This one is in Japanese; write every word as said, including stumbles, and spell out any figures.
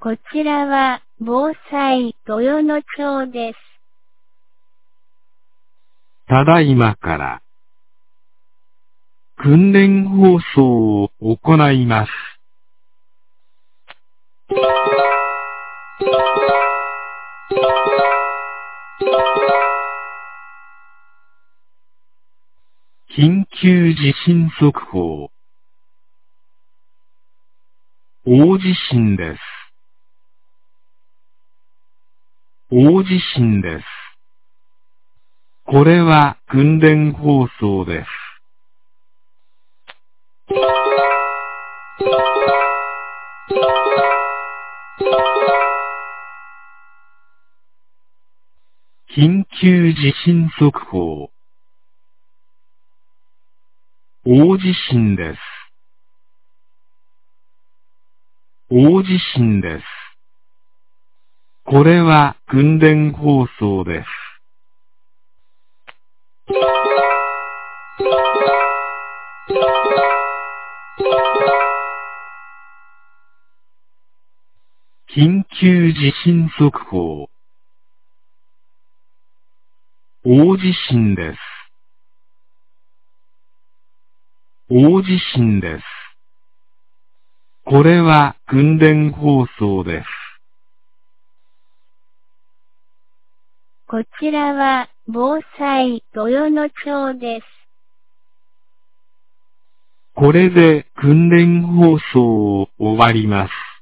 こちらは、防災、豊野町です。 ただいまから、訓練放送を行います。緊急地震速報。大地震です。大地震です。これは訓練放送です。緊急地震速報。大地震です。大地震です。これは訓練放送です。緊急地震速報。大地震です。大地震です。これは訓練放送です。 こちらは、防災、豊野町です。 これで訓練放送を終わります。